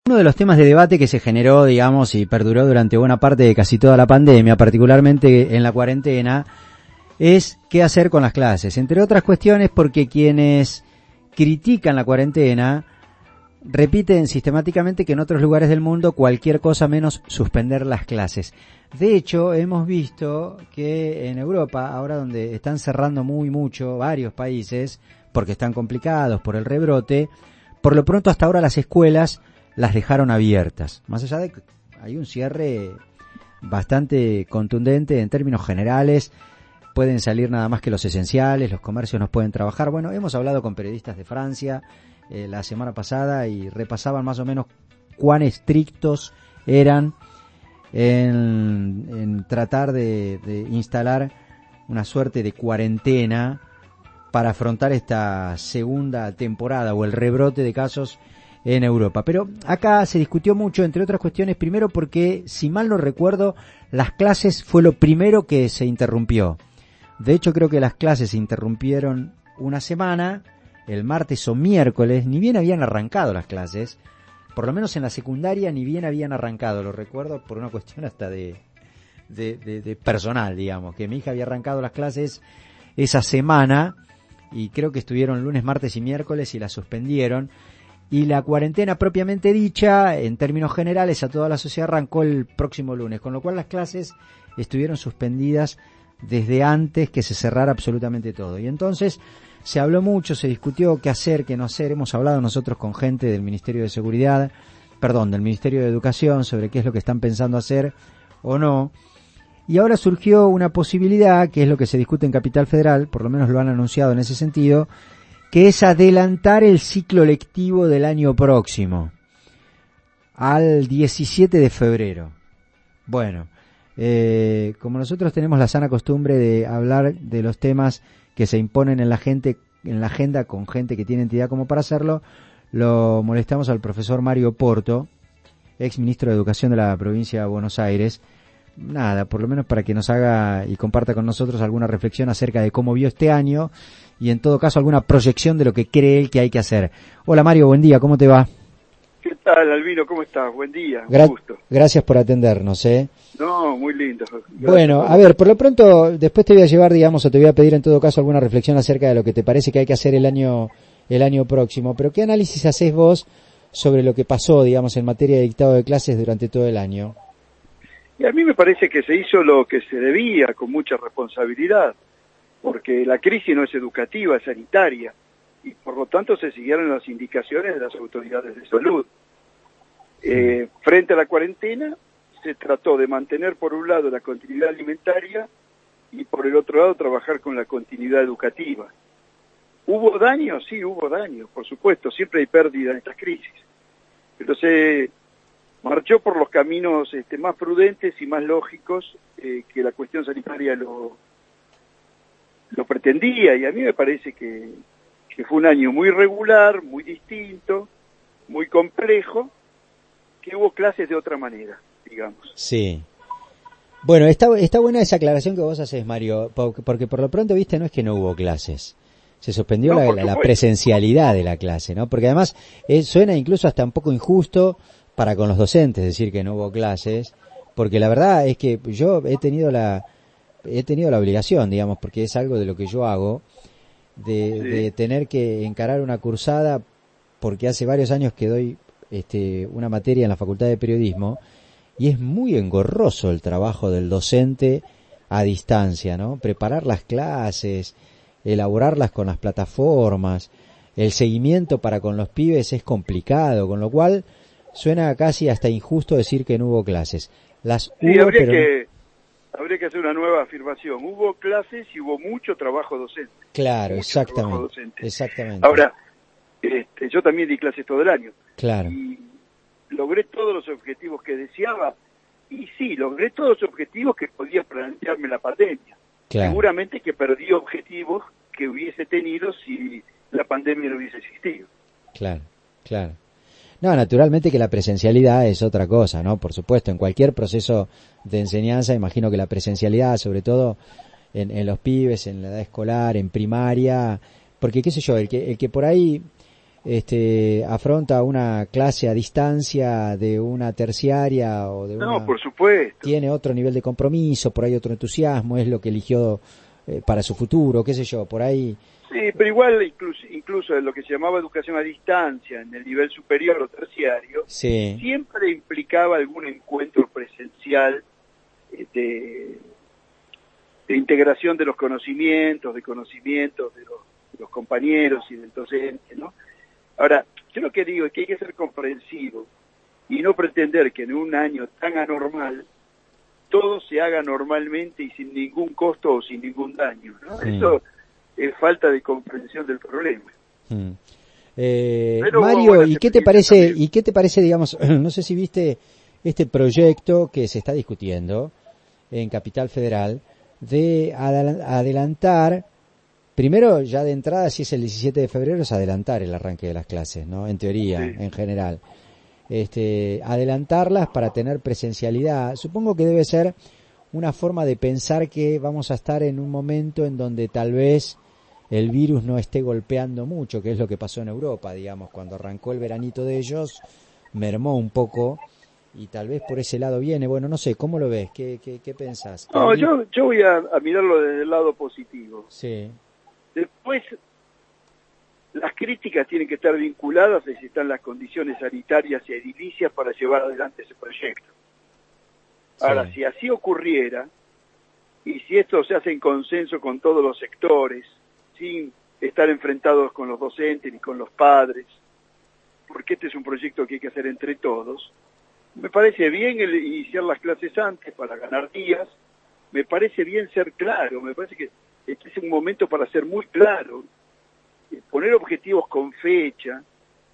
Uno de los temas de debate que se generó, digamos, y perduró durante buena parte de casi toda la pandemia, particularmente en la cuarentena, es qué hacer con las clases. Entre otras cuestiones porque quienes critican la cuarentena repiten sistemáticamente que en otros lugares del mundo cualquier cosa menos suspender las clases. De hecho, hemos visto que en Europa, ahora donde están cerrando mucho varios países, porque están complicados por el rebrote, por lo pronto hasta ahora las escuelas las dejaron abiertas. Más allá de que hay un cierre bastante contundente en términos generales, pueden salir nada más que los esenciales, los comercios no pueden trabajar. Bueno, hemos hablado con periodistas de Francia la semana pasada y repasaban más o menos cuán estrictos eran en tratar de instalar una suerte de cuarentena para afrontar esta segunda temporada o el rebrote de casos en Europa. Pero acá se discutió mucho, entre otras cuestiones, primero porque, si mal no recuerdo, las clases fue lo primero que se interrumpió. De hecho, creo que las clases se interrumpieron una semana, el martes o miércoles, ni bien habían arrancado las clases, por lo menos en la secundaria ni bien habían arrancado, lo recuerdo por una cuestión hasta de personal, digamos, que mi hija había arrancado las clases esa semana y creo que estuvieron lunes, martes y miércoles y las suspendieron. Y la cuarentena propiamente dicha, en términos generales, a toda la sociedad arrancó el próximo lunes, con lo cual las clases estuvieron suspendidas desde antes que se cerrara absolutamente todo. Y entonces se habló mucho, se discutió qué hacer, qué no hacer. Hemos hablado nosotros con gente del Ministerio de Seguridad, del Ministerio de Educación, sobre qué es lo que están pensando hacer o no. Y ahora surgió una posibilidad, que es lo que se discute en Capital Federal, por lo menos lo han anunciado en ese sentido, que es adelantar el ciclo lectivo del año próximo al 17 de febrero. Bueno, como nosotros tenemos la sana costumbre de hablar de los temas que se imponen en la agenda con gente que tiene entidad como para hacerlo, lo molestamos al profesor Mario Porto, ex ministro de Educación de la provincia de Buenos Aires. Nada, por lo menos para que nos haga y comparta con nosotros alguna reflexión acerca de cómo vio este año y en todo caso alguna proyección de lo que cree él que hay que hacer. Hola Mario, buen día, ¿cómo te va? ¿Qué tal, Albino? ¿Cómo estás? Buen día, un gusto. Gracias por atendernos, No, muy lindo. Gracias. Bueno, a ver, por lo pronto, después te voy a llevar, digamos, o te voy a pedir en todo caso alguna reflexión acerca de lo que te parece que hay que hacer el año próximo, pero ¿qué análisis hacés vos sobre lo que pasó, digamos, en materia de dictado de clases durante todo el año? Y a mí me parece que se hizo lo que se debía, con mucha responsabilidad, porque la crisis no es educativa, es sanitaria, y por lo tanto se siguieron las indicaciones de las autoridades de salud. Frente a la cuarentena, se trató de mantener por un lado la continuidad alimentaria y por el otro lado trabajar con la continuidad educativa. ¿Hubo daño? Sí, hubo daño, por supuesto, siempre hay pérdida en estas crisis, pero se marchó por los caminos más prudentes y más lógicos que la cuestión sanitaria lo pretendía, y a mí me parece que fue un año muy regular, muy distinto, muy complejo, que hubo clases de otra manera, digamos. Sí. Bueno, está buena esa aclaración que vos haces, Mario, porque por lo pronto, viste, no es que no hubo clases. Se suspendió la presencialidad de la clase, ¿no? Porque además suena incluso hasta un poco injusto para con los docentes decir que no hubo clases, porque la verdad es que yo he tenido la obligación, digamos, porque es algo de lo que yo hago, de tener que encarar una cursada, porque hace varios años que doy una materia en la Facultad de Periodismo, y es muy engorroso el trabajo del docente a distancia, ¿no? Preparar las clases, elaborarlas con las plataformas, el seguimiento para con los pibes es complicado, con lo cual suena casi hasta injusto decir que no hubo clases. Habría que hacer una nueva afirmación. Hubo clases y hubo mucho trabajo docente. Claro, exactamente. Ahora, yo también di clases todo el año. Claro. Y logré todos los objetivos que deseaba. Y sí, logré todos los objetivos que podía plantearme la pandemia. Claro. Seguramente que perdí objetivos que hubiese tenido si la pandemia no hubiese existido. Claro. No, naturalmente que la presencialidad es otra cosa, ¿no? Por supuesto, en cualquier proceso de enseñanza, imagino que la presencialidad, sobre todo en los pibes, en la edad escolar, en primaria, porque qué sé yo, el que por ahí afronta una clase a distancia de una terciaria o de una... No, por supuesto. Tiene otro nivel de compromiso, por ahí otro entusiasmo, es lo que eligió para su futuro, qué sé yo, por ahí... Sí, pero igual incluso en lo que se llamaba educación a distancia, en el nivel superior o terciario, Sí. siempre implicaba algún encuentro presencial de integración de los conocimientos, de los compañeros y del docente, ¿no? Ahora, yo lo que digo es que hay que ser comprensivo y no pretender que en un año tan anormal todo se haga normalmente y sin ningún costo o sin ningún daño, ¿no? Eso es falta de comprensión del problema. Mario, ¿y qué te parece, digamos, no sé si viste este proyecto que se está discutiendo en Capital Federal de adelantar, primero ya de entrada, si es el 17 de febrero, es adelantar el arranque de las clases, ¿no? En teoría, sí. En general. Adelantarlas para tener presencialidad. Supongo que debe ser una forma de pensar que vamos a estar en un momento en donde tal vez el virus no esté golpeando mucho, que es lo que pasó en Europa, digamos, cuando arrancó el veranito de ellos, mermó un poco y tal vez por ese lado viene. Bueno, no sé, ¿cómo lo ves? ¿Qué pensás? No, yo voy a mirarlo desde el lado positivo. Sí. Después, las críticas tienen que estar vinculadas a si están las condiciones sanitarias y edilicias para llevar adelante ese proyecto. Ahora, sí. Si así ocurriera, y si esto se hace en consenso con todos los sectores, sin estar enfrentados con los docentes ni con los padres, porque este es un proyecto que hay que hacer entre todos, me parece bien iniciar las clases antes para ganar días, me parece bien ser claro, me parece que este es un momento para ser muy claro, poner objetivos con fecha,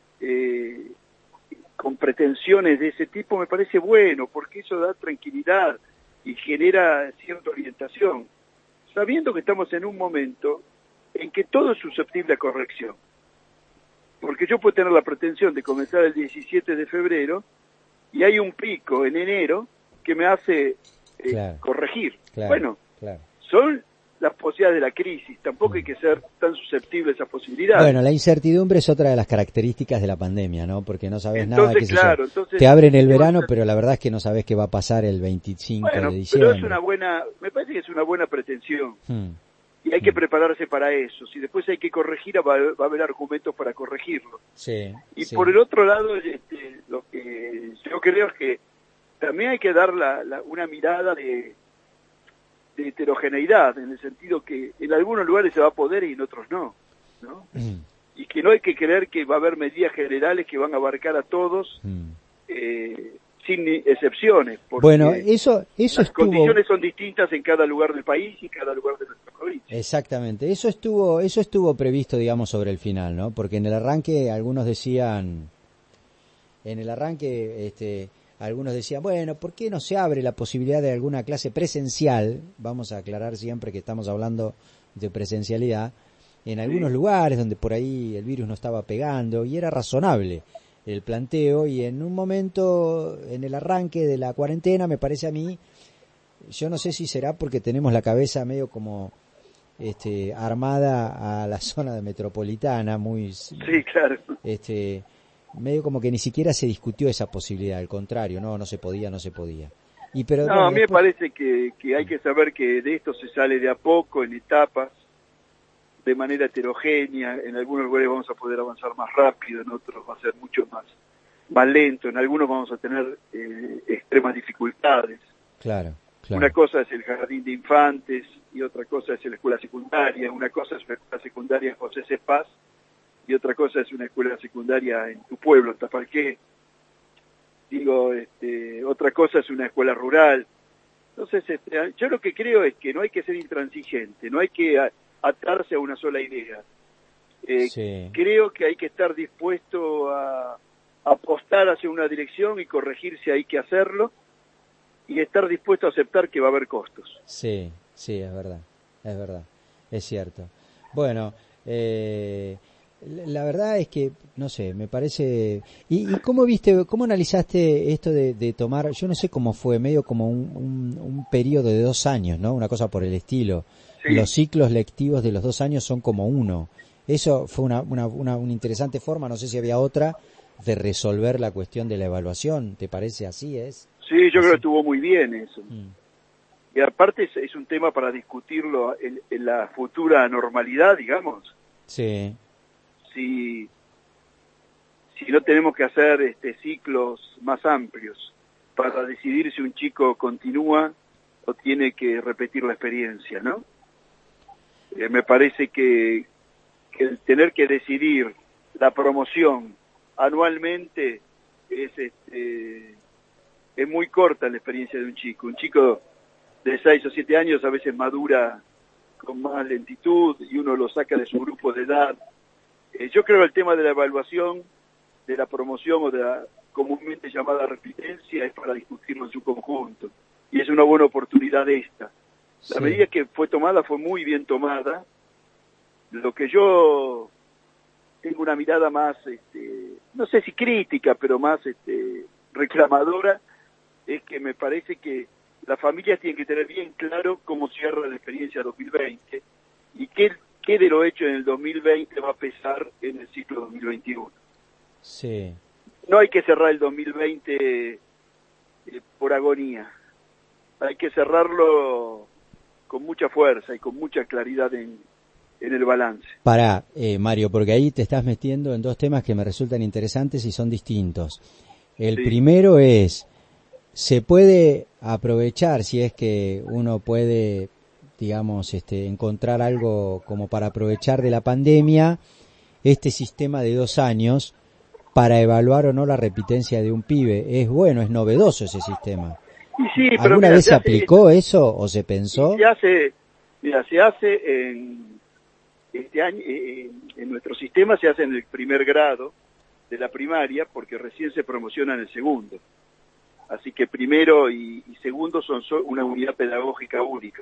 con pretensiones de ese tipo me parece bueno, porque eso da tranquilidad y genera cierta orientación, sabiendo que estamos en un momento en que todo es susceptible a corrección. Porque yo puedo tener la pretensión de comenzar el 17 de febrero y hay un pico en enero que me hace corregir. Claro, bueno, son las posibilidades de la crisis, tampoco hay que ser tan susceptible a esa posibilidad. Bueno, la incertidumbre es otra de las características de la pandemia, ¿no? Porque no sabes nada, entonces, te abren el verano, pero la verdad es que no sabes qué va a pasar el 25 de diciembre. Pero me parece que es una buena pretensión. Y hay que prepararse para eso. Si después hay que corregir, va a haber argumentos para corregirlo. Sí, y por el otro lado, lo que yo creo es que también hay que dar una mirada de heterogeneidad, en el sentido que en algunos lugares se va a poder y en otros no, ¿no? Y que no hay que creer que va a haber medidas generales que van a abarcar a todos, sin excepciones, porque bueno, eso las condiciones son distintas en cada lugar del país y cada lugar de nuestra provincia. Exactamente, eso estuvo previsto, digamos, sobre el final, ¿no? Porque en el arranque algunos decían, bueno, ¿por qué no se abre la posibilidad de alguna clase presencial? Vamos a aclarar siempre que estamos hablando de presencialidad, en algunos lugares donde por ahí el virus no estaba pegando, y era razonable el planteo, y en un momento, en el arranque de la cuarentena, me parece a mí, yo no sé si será porque tenemos la cabeza medio como armada a la zona metropolitana, muy... Sí, claro. Medio como que ni siquiera se discutió esa posibilidad, al contrario, no se podía. A mí me parece que hay que saber que de esto se sale de a poco, en etapas, de manera heterogénea. En algunos lugares vamos a poder avanzar más rápido, en otros va a ser mucho más lento, en algunos vamos a tener extremas dificultades. Claro. Una cosa es el jardín de infantes y otra cosa es la escuela secundaria, una cosa es la escuela secundaria José C. Paz y otra cosa es una escuela secundaria en tu pueblo, en Tapalqué. Otra cosa es una escuela rural. Entonces, yo lo que creo es que no hay que ser intransigente, no hay que atarse a una sola idea. Creo que hay que estar dispuesto a apostar hacia una dirección y corregir si hay que hacerlo, y estar dispuesto a aceptar que va a haber costos. Sí, es verdad, es cierto. Bueno, la verdad es que, no sé, me parece... ¿Y cómo analizaste esto de tomar, yo no sé cómo fue, medio como un periodo de 2 años, ¿no? Una cosa por el estilo. Sí. Los ciclos lectivos de los 2 años son como uno. Eso fue una interesante forma, no sé si había otra, de resolver la cuestión de la evaluación. ¿Te parece así es? Sí, yo ¿Así? creo que estuvo muy bien eso. Y aparte es un tema para discutirlo en la futura normalidad, digamos. Sí. Si no tenemos que hacer ciclos más amplios para decidir si un chico continúa o tiene que repetir la experiencia, ¿no? Me parece que el tener que decidir la promoción anualmente es muy corta la experiencia de un chico. Un chico de 6 o 7 años a veces madura con más lentitud y uno lo saca de su grupo de edad. Yo creo que el tema de la evaluación, de la promoción o de la comúnmente llamada repitencia es para discutirlo en su conjunto. Y es una buena oportunidad esta. La medida que fue tomada fue muy bien tomada. Lo que yo tengo una mirada más, no sé si crítica, pero más reclamadora, es que me parece que las familias tienen que tener bien claro cómo cierra la experiencia 2020 y qué de lo hecho en el 2020 va a pesar en el ciclo 2021. Sí. No hay que cerrar el 2020 por agonía. Hay que cerrarlo con mucha fuerza y con mucha claridad en el balance. Pará, Mario, porque ahí te estás metiendo en dos temas que me resultan interesantes y son distintos. El primero es, se puede aprovechar, si es que uno puede, digamos, encontrar algo como para aprovechar de la pandemia, este sistema de 2 años para evaluar o no la repitencia de un pibe. Es bueno, es novedoso ese sistema. Y sí, pero ¿Alguna vez se aplicó eso o se pensó? Se hace en este año, en nuestro sistema se hace en el primer grado de la primaria porque recién se promociona en el segundo. Así que primero y segundo son una unidad pedagógica única.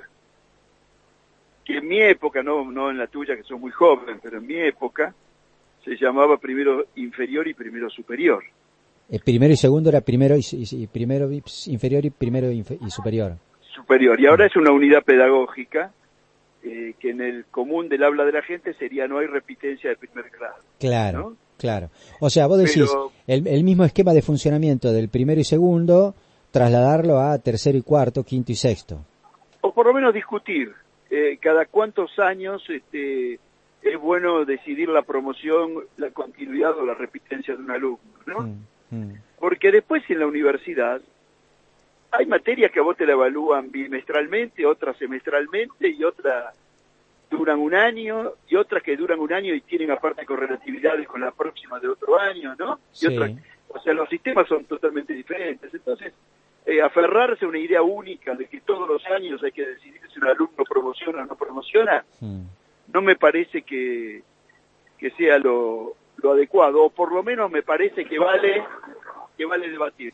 Que en mi época, no en la tuya que sos muy joven, pero en mi época se llamaba primero inferior y primero superior. El primero y segundo era primero y primero inferior y primero y superior. Superior. Y ahora es una unidad pedagógica que en el común del habla de la gente sería no hay repitencia de primer grado. Claro, ¿no? claro. O sea, vos decís, el mismo esquema de funcionamiento del primero y segundo, trasladarlo a tercero y cuarto, quinto y sexto. O por lo menos discutir cada cuántos años es bueno decidir la promoción, la continuidad o la repitencia de un alumno, ¿no? Porque después en la universidad hay materias que a vos te la evalúan bimestralmente, otras semestralmente y otras duran un año y otras que duran un año y tienen aparte correlatividades con la próxima de otro año, ¿no? Sí. Y otras, o sea, los sistemas son totalmente diferentes. Entonces, aferrarse a una idea única de que todos los años hay que decidir si un alumno promociona o no promociona, no me parece que sea lo adecuado, o por lo menos me parece que vale debatir.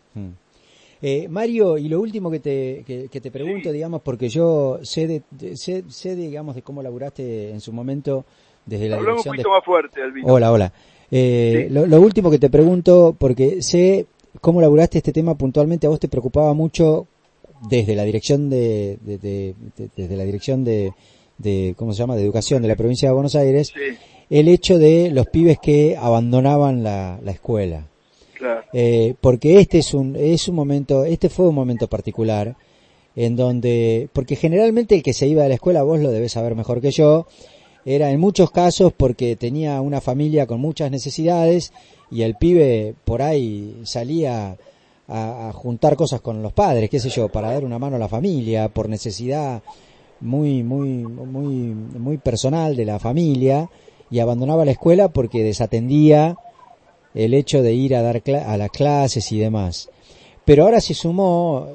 Mario, y lo último que te pregunto, digamos, porque yo sé digamos, de cómo laburaste en su momento desde la Hablamos dirección un poquito más fuerte, Albino. Hola. Lo último que te pregunto, porque sé cómo laburaste este tema puntualmente, a vos te preocupaba mucho desde la dirección desde la dirección de ¿cómo se llama?, de educación de la provincia de Buenos Aires, el hecho de los pibes que abandonaban la escuela. Claro. Porque este fue un momento particular en donde, porque generalmente el que se iba de la escuela, vos lo debés saber mejor que yo, era en muchos casos porque tenía una familia con muchas necesidades y el pibe por ahí salía a juntar cosas con los padres, qué sé yo, para dar una mano a la familia por necesidad muy personal de la familia, y abandonaba la escuela porque desatendía el hecho de ir a dar a las clases y demás. Pero ahora se sumó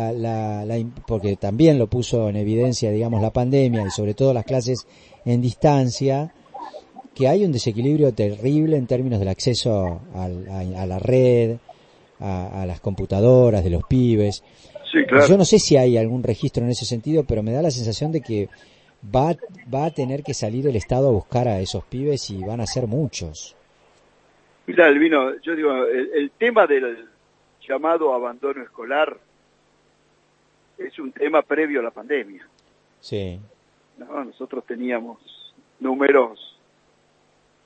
porque también lo puso en evidencia, digamos, la pandemia y sobre todo las clases en distancia, que hay un desequilibrio terrible en términos del acceso a la red, a las computadoras de los pibes. Sí, claro. Yo no sé si hay algún registro en ese sentido, pero me da la sensación de que va a tener que salir el Estado a buscar a esos pibes y van a ser muchos. Mira, Albino, yo digo, el tema del llamado abandono escolar es un tema previo a la pandemia. Sí. ¿No? Nosotros teníamos números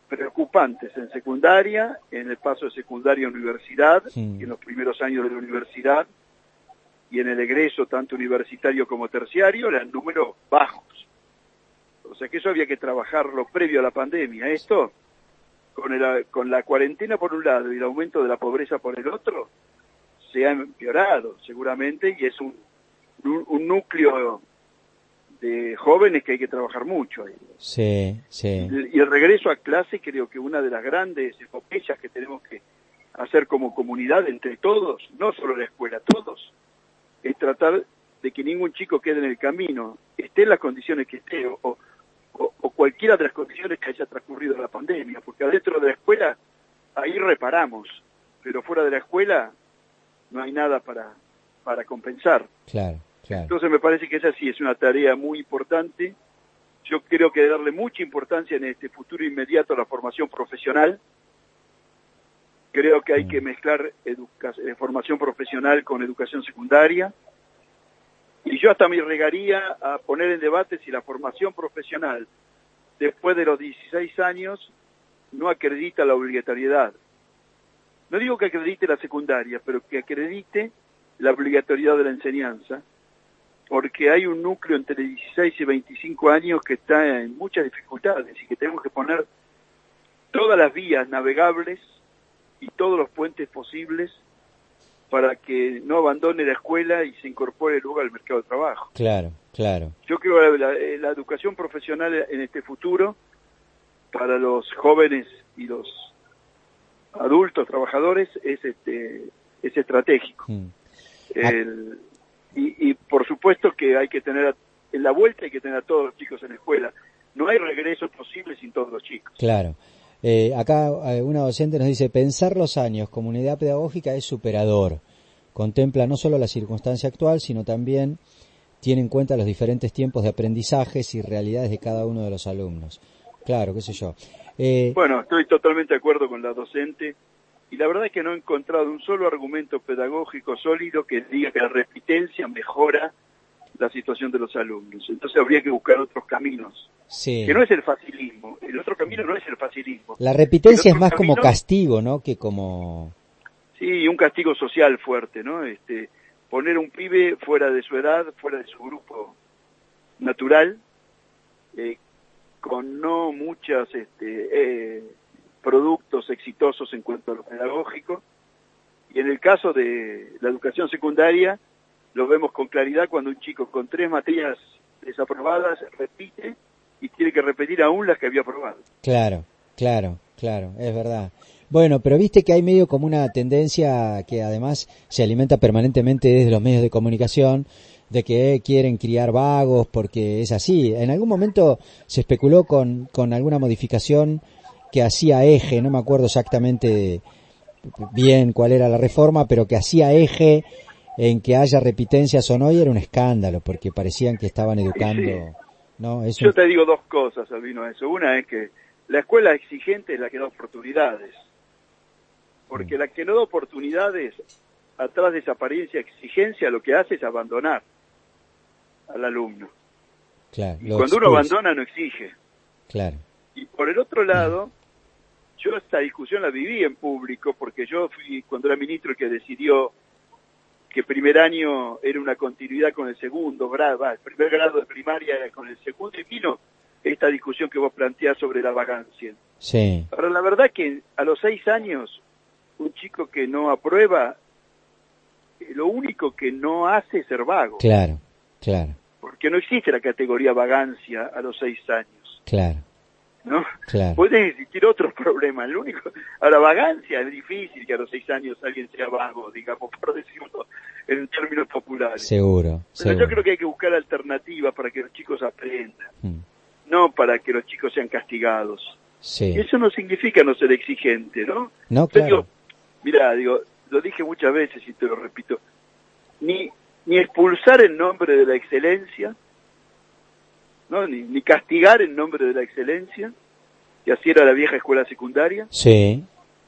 preocupantes en secundaria, en el paso de secundaria a universidad, Sí. y en los primeros años de la universidad, y en el egreso tanto universitario como terciario, eran números bajos. O sea que eso había que trabajarlo previo a la pandemia. Esto, con la cuarentena por un lado y el aumento de la pobreza por el otro, se ha empeorado seguramente, y es un núcleo de jóvenes que hay que trabajar mucho ahí. Sí, sí. Y el regreso a clase, creo que una de las grandes epopeyas que tenemos que hacer como comunidad entre todos, no solo la escuela, todos, es tratar de que ningún chico quede en el camino, esté en las condiciones que esté, o cualquiera de las condiciones que haya transcurrido la pandemia, porque adentro de la escuela ahí reparamos, pero fuera de la escuela no hay nada para compensar. Claro, claro. Entonces me parece que esa sí es una tarea muy importante. Yo creo que darle mucha importancia en este futuro inmediato a la formación profesional. Creo que hay que mezclar formación profesional con educación secundaria. Y yo hasta me arriesgaría a poner en debate si la formación profesional, después de los 16 años, no acredita la obligatoriedad. No digo que acredite la secundaria, pero que acredite la obligatoriedad de la enseñanza, porque hay un núcleo entre 16 y 25 años que está en muchas dificultades y que tenemos que poner todas las vías navegables y todos los puentes posibles para que no abandone la escuela y se incorpore luego al mercado de trabajo. Claro, claro. Yo creo que la educación profesional en este futuro, para los jóvenes y los adultos trabajadores, es estratégico. Y por supuesto que hay que tener, en la vuelta hay que tener a todos los chicos en la escuela. No hay regreso posible sin todos los chicos. Claro. Acá una docente nos dice, pensar los años como unidad pedagógica es superador. Contempla no solo la circunstancia actual, sino también tiene en cuenta los diferentes tiempos de aprendizajes y realidades de cada uno de los alumnos. Claro, qué sé yo. Bueno, estoy totalmente de acuerdo con la docente, y la verdad es que no he encontrado un solo argumento pedagógico sólido que diga que la repitencia mejora la situación de los alumnos. Entonces habría que buscar otros caminos. Sí. Que no es el facilismo. El otro camino no es el facilismo. La repitencia es más camino, como castigo, ¿no? Que como... Sí, un castigo social fuerte, ¿no? Poner un pibe fuera de su edad, fuera de su grupo natural, con no muchos productos exitosos en cuanto a lo pedagógico. Y en el caso de la educación secundaria, lo vemos con claridad cuando un chico con 3 materias desaprobadas repite y tiene que repetir aún las que había aprobado. Claro, claro, claro, es verdad. Bueno, pero viste que hay medio como una tendencia que además se alimenta permanentemente desde los medios de comunicación, de que quieren criar vagos, porque es así. En algún momento se especuló con alguna modificación que hacía eje, no me acuerdo exactamente bien cuál era la reforma, pero que hacía eje en que haya repitencias o no, y era un escándalo, porque parecían que estaban educando. Sí. ¿No? Yo te digo 2 cosas, Albino, a eso. Una es que la escuela exigente es la que da oportunidades, porque la que no da oportunidades, atrás de esa apariencia de exigencia, lo que hace es abandonar al alumno. Claro, y cuando uno abandona, no exige. Claro. Y por el otro lado, yo esta discusión la viví en público, porque yo fui, cuando era ministro, el que decidió que primer año era una continuidad con el segundo grado, el primer grado de primaria era con el segundo, y vino esta discusión que vos planteás sobre la vagancia. Sí. Ahora, la verdad que a los 6 años, un chico que no aprueba, lo único que no hace es ser vago. Claro, claro. Porque no existe la categoría vagancia a los 6 años. Claro. ¿No? Claro. Pueden existir otros problemas. Lo único, ahora, vagancia es difícil que a los 6 años alguien sea vago, digamos, por decirlo en términos populares. Seguro. Pero yo creo que hay que buscar alternativas para que los chicos aprendan, no para que los chicos sean castigados. Sí. Y eso no significa no ser exigente, ¿no? No, yo claro. digo, lo dije muchas veces y te lo repito, ni expulsar en nombre de la excelencia, ¿no? Ni castigar en nombre de la excelencia, que así era la vieja escuela secundaria, Sí.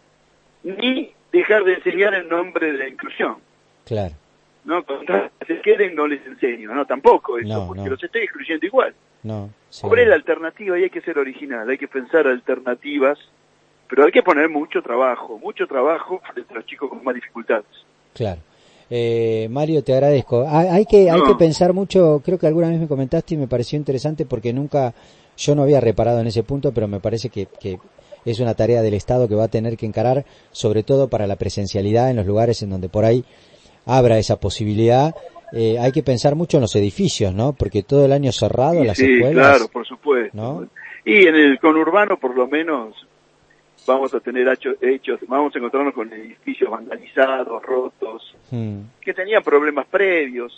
ni dejar de enseñar en nombre de la inclusión. Claro. No, cuando se queden no les enseño, no, tampoco eso, No, porque no. los estoy excluyendo igual. No. ¿Cuál es la alternativa? Y hay que ser original, hay que pensar alternativas, pero hay que poner mucho trabajo frente a los chicos con más dificultades. Claro. Mario, te agradezco. Hay que pensar mucho, creo que alguna vez me comentaste y me pareció interesante porque yo no había reparado en ese punto, pero me parece que es una tarea del Estado que va a tener que encarar, sobre todo para la presencialidad en los lugares en donde por ahí abra esa posibilidad. Hay que pensar mucho en los edificios, ¿no? Porque todo el año cerrado, las escuelas. Sí, claro, por supuesto. ¿No? Y en el conurbano, por lo menos, vamos a tener vamos a encontrarnos con edificios vandalizados, rotos, que tenían problemas previos.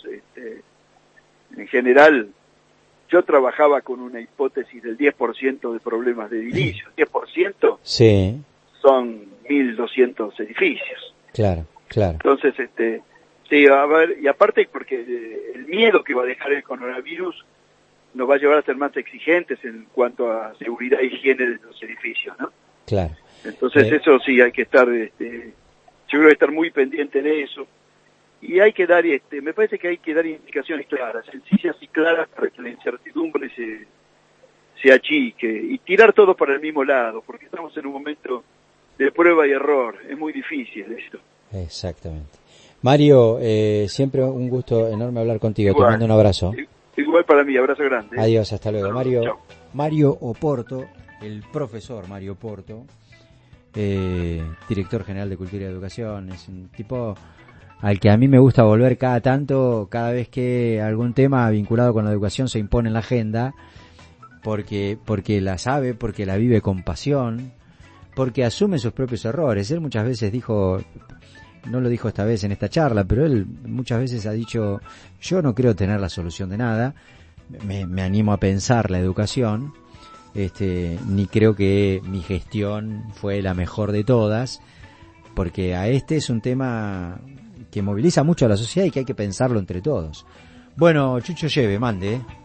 En general, yo trabajaba con una hipótesis del 10% de problemas de edilicio. 10% sí. Son 1.200 edificios. Claro. Entonces, sí, a ver, y aparte porque el miedo que va a dejar el coronavirus nos va a llevar a ser más exigentes en cuanto a seguridad e higiene de los edificios, ¿no? Claro. Entonces eso sí hay que estar, yo creo que estar muy pendiente de eso. Y hay que dar, me parece que hay que dar indicaciones claras, sencillas y claras para que la incertidumbre se achique y tirar todo para el mismo lado, porque estamos en un momento de prueba y error, es muy difícil esto. Exactamente. Mario, siempre un gusto enorme hablar contigo. Igual, te mando un abrazo. Igual para mí, abrazo grande. Adiós, hasta luego. Chao. Mario Oporto, el profesor Mario Oporto, director general de Cultura y Educación, es un tipo al que a mí me gusta volver cada tanto, cada vez que algún tema vinculado con la educación se impone en la agenda, porque la sabe, porque la vive con pasión, porque asume sus propios errores. Él muchas veces dijo, no lo dijo esta vez en esta charla, pero él muchas veces ha dicho, yo no creo tener la solución de nada, me animo a pensar la educación, ni creo que mi gestión fue la mejor de todas, porque es un tema que moviliza mucho a la sociedad y que hay que pensarlo entre todos. Bueno, Chucho Lleve, mande.